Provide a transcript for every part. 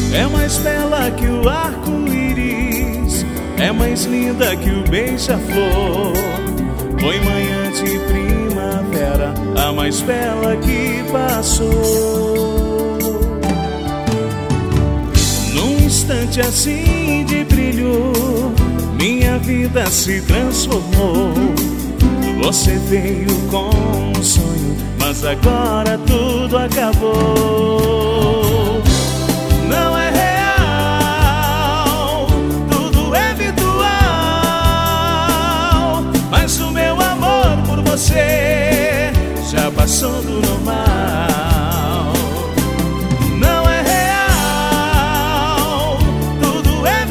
É mais bela que o arco-íris, é mais linda que o beija-flor. Foi manhã de primavera, a mais bela que passou. Num instante assim de brilho, minha vida se transformou. Você veio com um sonho, mas agora tudo acabou. Não é real, tudo é virtual, mas o meu amor por você já passou do normal. Não é real, tudo é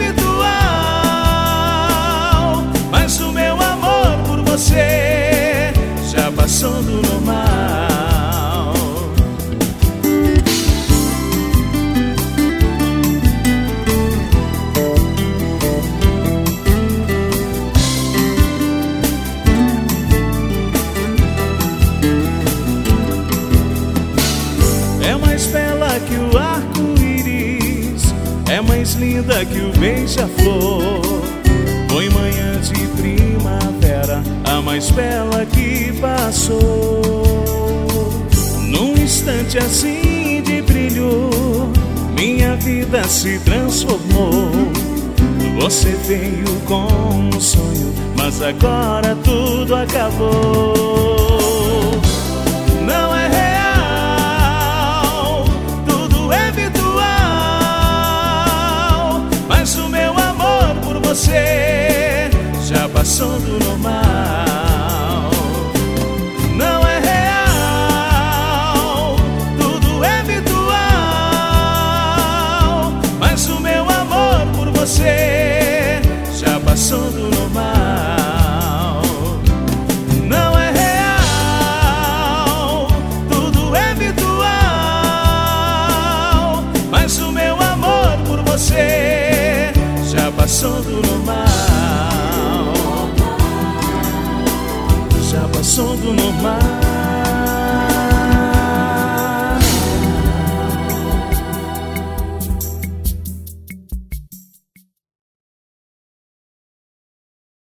virtual, mas o meu amor por você já passou do normal. É mais bela que o arco-íris, é mais linda que o beija-flor. Foi manhã de primavera, a mais bela que passou. Num instante assim de brilho, minha vida se transformou. Você veio com um sonho, mas agora tudo acabou. Não é real, tudo é virtual, mas o meu amor por você já passou do normal. Não é real, tudo é virtual, mas o meu amor por você já passou do normal. Não é real, tudo é virtual, mas o meu amor por você já passou do normal. Já passou do normal.